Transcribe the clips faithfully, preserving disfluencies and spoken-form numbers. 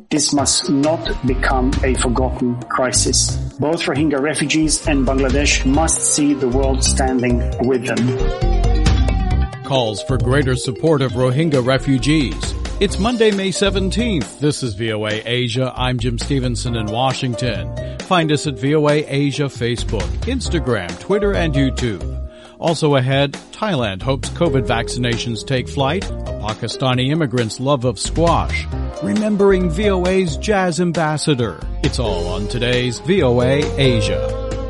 This must not become a forgotten crisis. Both Rohingya refugees and Bangladesh must see the world standing with them. Calls for greater support of Rohingya refugees. It's Monday, May seventeenth. This is V O A Asia. I'm Jim Stevenson in Washington. Find us at V O A Asia Facebook, Instagram, Twitter, and YouTube. Also ahead, Thailand hopes COVID vaccinations take flight, a Pakistani immigrant's love of squash, remembering V O A's jazz ambassador. It's all on today's V O A Asia.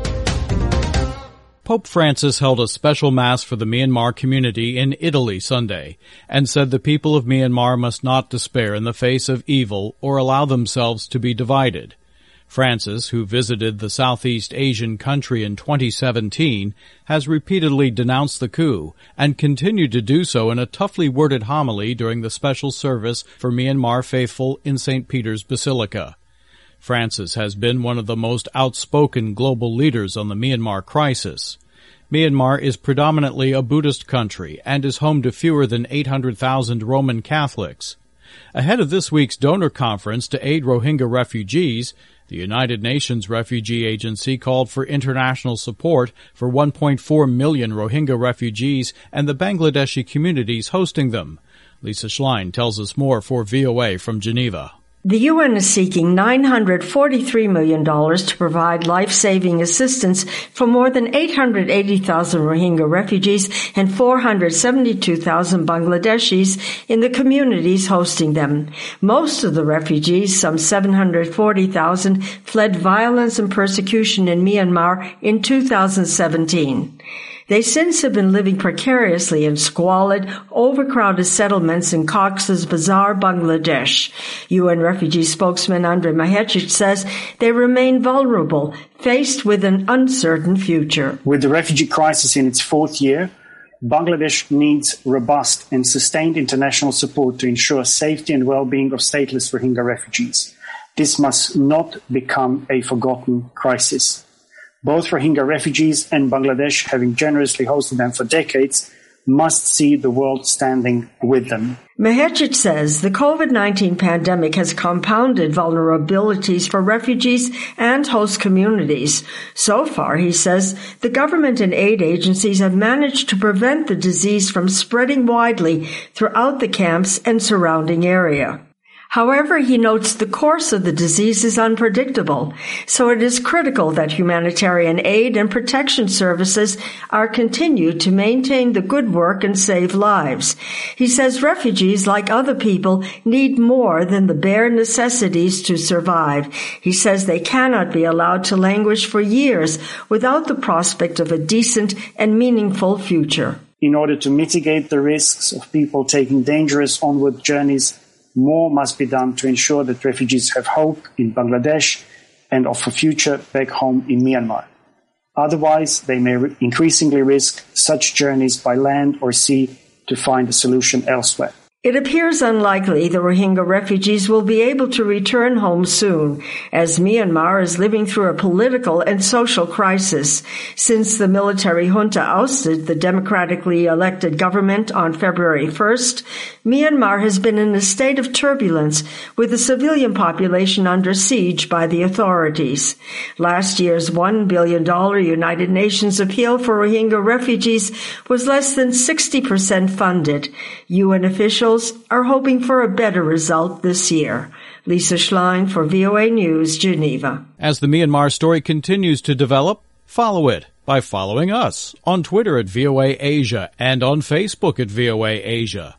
Pope Francis held a special mass for the Myanmar community in Italy Sunday and said the people of Myanmar must not despair in the face of evil or allow themselves to be divided. Francis, who visited the Southeast Asian country in twenty seventeen, has repeatedly denounced the coup and continued to do so in a toughly worded homily during the special service for Myanmar faithful in Saint Peter's Basilica. Francis has been one of the most outspoken global leaders on the Myanmar crisis. Myanmar is predominantly a Buddhist country and is home to fewer than eight hundred thousand Roman Catholics. Ahead of this week's donor conference to aid Rohingya refugees, the United Nations Refugee Agency called for international support for one point four million Rohingya refugees and the Bangladeshi communities hosting them. Lisa Schlein tells us more for V O A from Geneva. The U N is seeking nine hundred forty-three million dollars to provide life-saving assistance for more than eight hundred eighty thousand Rohingya refugees and four hundred seventy-two thousand Bangladeshis in the communities hosting them. Most of the refugees, some seven hundred forty thousand, fled violence and persecution in Myanmar in two thousand seventeen. They since have been living precariously in squalid, overcrowded settlements in Cox's Bazar, Bangladesh. U N refugee spokesman Andrei Mahecic says they remain vulnerable, faced with an uncertain future. With the refugee crisis in its fourth year, Bangladesh needs robust and sustained international support to ensure safety and well-being of stateless Rohingya refugees. This must not become a forgotten crisis. Both Rohingya refugees and Bangladesh, having generously hosted them for decades, must see the world standing with them. Mahecic says the COVID nineteen pandemic has compounded vulnerabilities for refugees and host communities. So far, he says, the government and aid agencies have managed to prevent the disease from spreading widely throughout the camps and surrounding area. However, he notes the course of the disease is unpredictable, so it is critical that humanitarian aid and protection services are continued to maintain the good work and save lives. He says refugees, like other people, need more than the bare necessities to survive. He says they cannot be allowed to languish for years without the prospect of a decent and meaningful future. In order to mitigate the risks of people taking dangerous onward journeys, more must be done to ensure that refugees have hope in Bangladesh and of a future back home in Myanmar. Otherwise, they may re- increasingly risk such journeys by land or sea to find a solution elsewhere. It appears unlikely the Rohingya refugees will be able to return home soon, as Myanmar is living through a political and social crisis. Since the military junta ousted the democratically elected government on February first, Myanmar has been in a state of turbulence, with the civilian population under siege by the authorities. Last year's one billion dollars United Nations appeal for Rohingya refugees was less than sixty percent funded. U N officials are hoping for a better result this year. Lisa Schlein for V O A News, Geneva. As the Myanmar story continues to develop, follow it by following us on Twitter at V O A Asia and on Facebook at V O A Asia.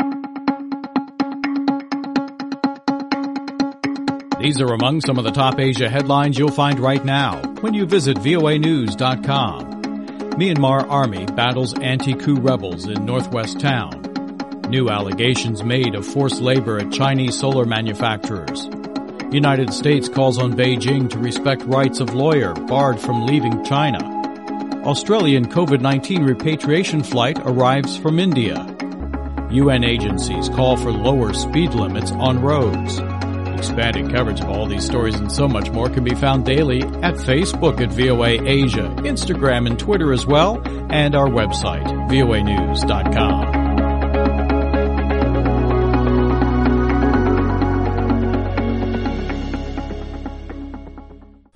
These are among some of the top Asia headlines you'll find right now when you visit V O A news dot com. Myanmar Army battles anti-coup rebels in northwest town. New allegations made of forced labor at Chinese solar manufacturers. United States calls on Beijing to respect rights of lawyer barred from leaving China. Australian COVID nineteen repatriation flight arrives from India. U N agencies call for lower speed limits on roads. Expanded coverage of all these stories and so much more can be found daily at Facebook at V O A Asia, Instagram and Twitter as well, and our website, V O A news dot com.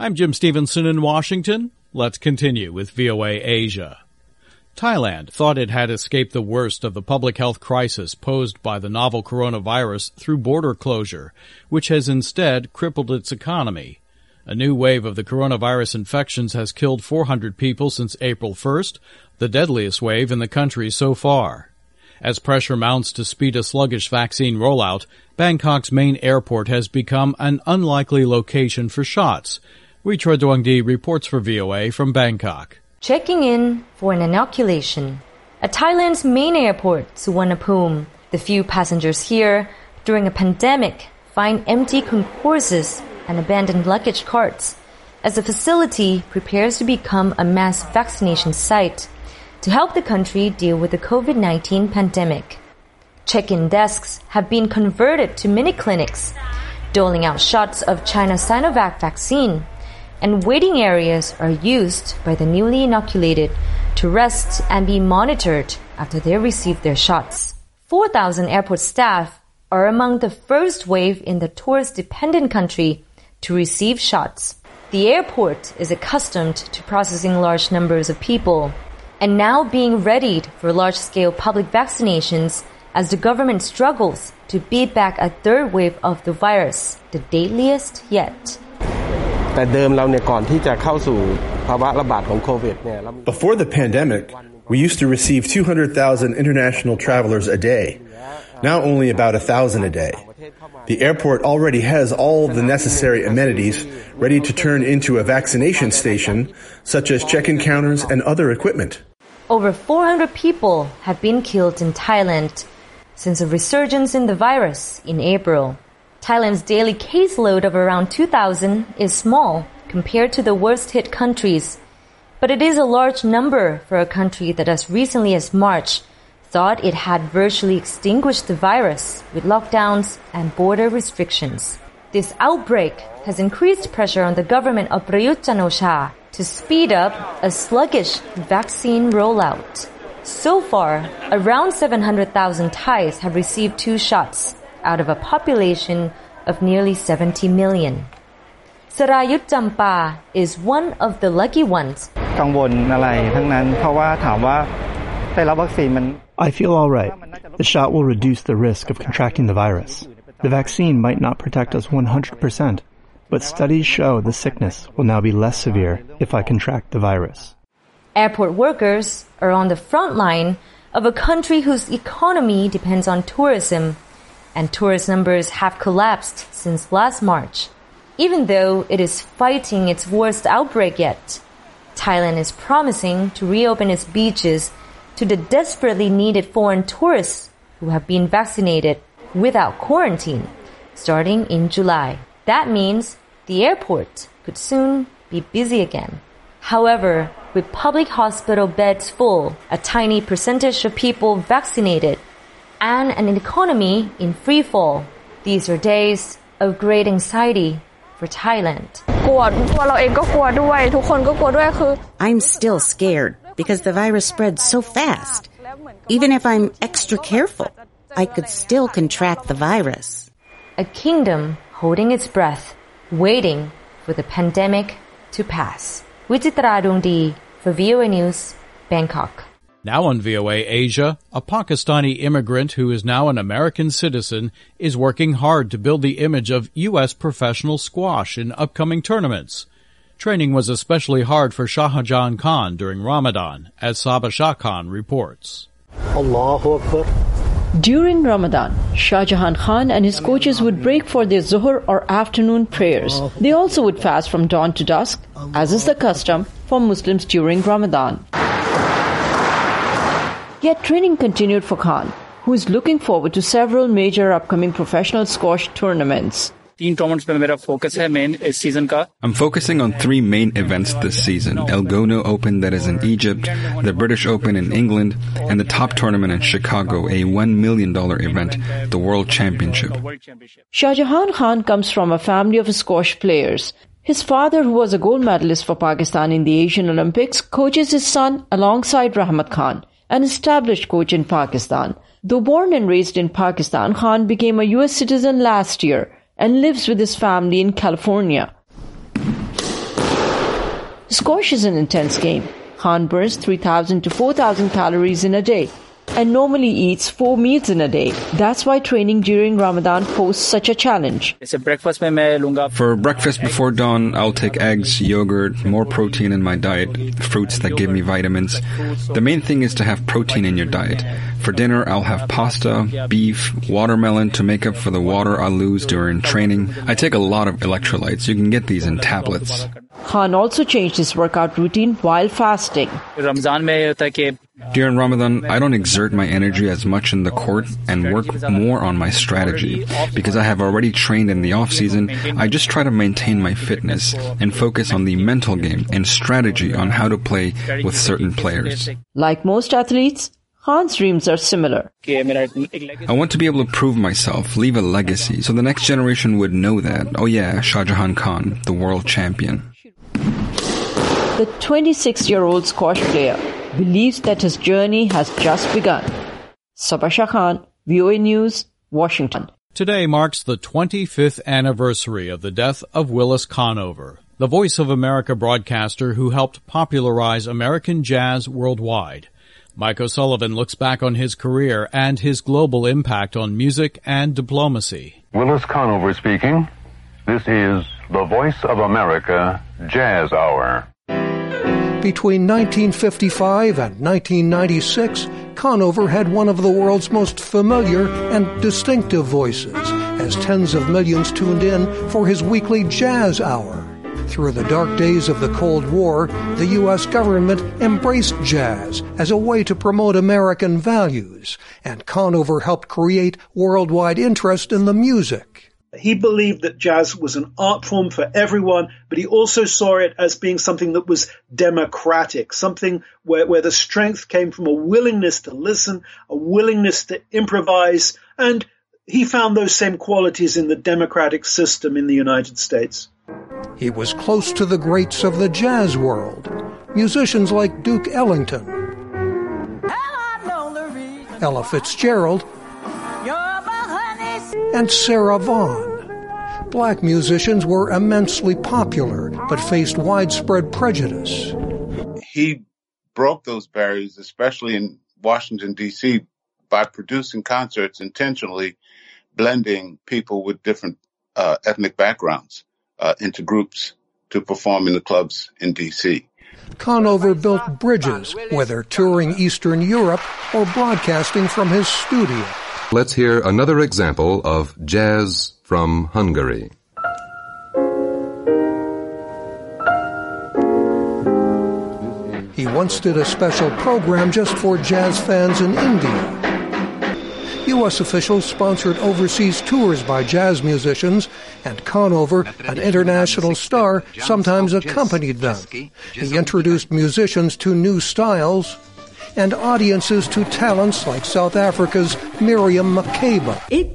I'm Jim Stevenson in Washington. Let's continue with V O A Asia. Thailand thought it had escaped the worst of the public health crisis posed by the novel coronavirus through border closure, which has instead crippled its economy. A new wave of the coronavirus infections has killed four hundred people since April first, the deadliest wave in the country so far. As pressure mounts to speed a sluggish vaccine rollout, Bangkok's main airport has become an unlikely location for shots. Wee Choi Duong-di reports for V O A from Bangkok. Checking in for an inoculation. At Thailand's main airport, Suvarnabhumi, the few passengers here during a pandemic find empty concourses and abandoned luggage carts as the facility prepares to become a mass vaccination site to help the country deal with the COVID nineteen pandemic. Check-in desks have been converted to mini clinics, doling out shots of China's Sinovac vaccine, and waiting areas are used by the newly inoculated to rest and be monitored after they receive their shots. four thousand airport staff are among the first wave in the tourist-dependent country to receive shots. The airport is accustomed to processing large numbers of people and now being readied for large-scale public vaccinations as the government struggles to beat back a third wave of the virus, the deadliest yet. Before the pandemic, we used to receive two hundred thousand international travelers a day. Now only about one thousand a day. The airport already has all the necessary amenities ready to turn into a vaccination station, such as check-in counters and other equipment. Over four hundred people have been killed in Thailand since a resurgence in the virus in April. Thailand's daily caseload of around two thousand is small compared to the worst-hit countries, but it is a large number for a country that as recently as March thought it had virtually extinguished the virus with lockdowns and border restrictions. This outbreak has increased pressure on the government of Prayut Chan-o-cha to speed up a sluggish vaccine rollout. So far, around seven hundred thousand Thais have received two shots out of a population of nearly seventy million. Sarayut Champa is one of the lucky ones. I feel all right. The shot will reduce the risk of contracting the virus. The vaccine might not protect us one hundred percent, but studies show the sickness will now be less severe if I contract the virus. Airport workers are on the front line of a country whose economy depends on tourism, and tourist numbers have collapsed since last March. Even though it is fighting its worst outbreak yet, Thailand is promising to reopen its beaches to the desperately needed foreign tourists who have been vaccinated without quarantine, starting in July. That means the airport could soon be busy again. However, with public hospital beds full, a tiny percentage of people vaccinated, and an economy in free fall, these are days of great anxiety for Thailand. I'm still scared because the virus spreads so fast. Even if I'm extra careful, I could still contract the virus. A kingdom holding its breath, waiting for the pandemic to pass. Wichitra Dungdi for V O A News, Bangkok. Now on V O A Asia, a Pakistani immigrant who is now an American citizen is working hard to build the image of U S professional squash in upcoming tournaments. Training was especially hard for Shahjahan Khan during Ramadan, as Sabah Shah Khan reports. During Ramadan, Shahjahan Khan and his coaches would break for their Zuhr or afternoon prayers. They also would fast from dawn to dusk, as is the custom for Muslims during Ramadan. Yet training continued for Khan, who is looking forward to several major upcoming professional squash tournaments. I'm focusing on three main events this season: El Gono Open, that is in Egypt, the British Open in England, and the top tournament in Chicago, a one million dollars event, the World Championship. Shahjahan Khan comes from a family of squash players. His father, who was a gold medalist for Pakistan in the Asian Olympics, coaches his son alongside Rahmat Khan, an established coach in Pakistan. Though born and raised in Pakistan, Khan became a U S citizen last year and lives with his family in California. Squash is an intense game. Khan burns three thousand to four thousand calories in a day and normally eats four meals in a day. That's why training during Ramadan poses such a challenge. For breakfast before dawn, I'll take eggs, yogurt, more protein in my diet, fruits that give me vitamins. The main thing is to have protein in your diet. For dinner, I'll have pasta, beef, watermelon to make up for the water I'll lose during training. I take a lot of electrolytes. You can get these in tablets. Khan also changed his workout routine while fasting. During Ramadan, I don't exert my energy as much in the court and work more on my strategy. Because I have already trained in the off-season, I just try to maintain my fitness and focus on the mental game and strategy on how to play with certain players. Like most athletes, Khan's dreams are similar. I want to be able to prove myself, leave a legacy, so the next generation would know that, oh yeah, Shah Jahan Khan, the world champion. The twenty-six-year-old squash player believes that his journey has just begun. Sabah Shah Khan, V O A News, Washington. Today marks the twenty-fifth anniversary of the death of Willis Conover, the Voice of America broadcaster who helped popularize American jazz worldwide. Mike O'Sullivan looks back on his career and his global impact on music and diplomacy. Willis Conover speaking. This is the Voice of America Jazz Hour. Between nineteen fifty-five and nineteen ninety-six, Conover had one of the world's most familiar and distinctive voices, as tens of millions tuned in for his weekly Jazz Hour. Through the dark days of the Cold War, the U S government embraced jazz as a way to promote American values, and Conover helped create worldwide interest in the music. He believed that jazz was an art form for everyone, but he also saw it as being something that was democratic, something where, where the strength came from a willingness to listen, a willingness to improvise, and he found those same qualities in the democratic system in the United States. He was close to the greats of the jazz world, musicians like Duke Ellington, Ella Fitzgerald, and Sarah Vaughan. Black musicians were immensely popular, but faced widespread prejudice. He broke those barriers, especially in Washington, D C, by producing concerts intentionally, blending people with different uh, ethnic backgrounds uh, into groups to perform in the clubs in D C. Conover built bridges, whether touring Eastern Europe or broadcasting from his studio. Let's hear another example of jazz from Hungary. He once did a special program just for jazz fans in India. U S officials sponsored overseas tours by jazz musicians, and Conover, an international star, sometimes accompanied them. He introduced musicians to new styles and audiences to talents like South Africa's Miriam Makeba.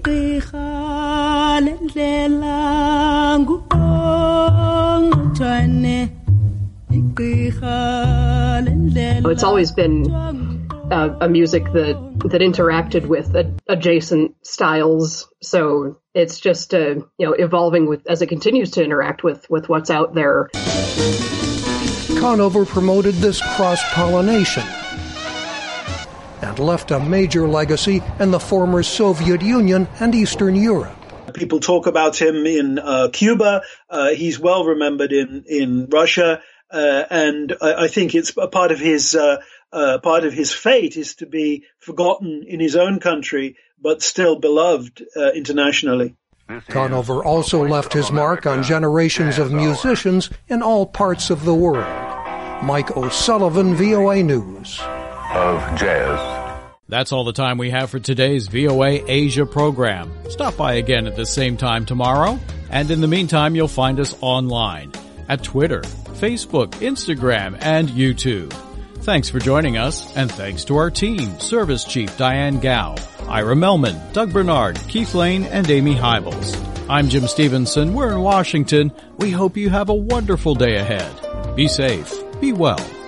It's always been uh, a music that, that interacted with uh, adjacent styles, so it's just uh, you know evolving with as it continues to interact with, with what's out there. Conover promoted this cross-pollination and left a major legacy in the former Soviet Union and Eastern Europe. People talk about him in uh, Cuba. Uh, he's well remembered in in Russia, uh, and I, I think it's a part of his uh, uh, part of his fate is to be forgotten in his own country, but still beloved uh, internationally. Conover also left his mark on generations of musicians in all parts of the world. Mike O'Sullivan, V O A News. Of jazz. That's all the time we have for today's V O A Asia program. Stop by again at the same time tomorrow. And in the meantime, you'll find us online at Twitter, Facebook, Instagram, and YouTube. Thanks for joining us, and thanks to our team, Service Chief Diane Gao, Ira Melman, Doug Bernard, Keith Lane, and Amy Hybels. I'm Jim Stevenson. We're in Washington. We hope you have a wonderful day ahead. Be safe. Be well.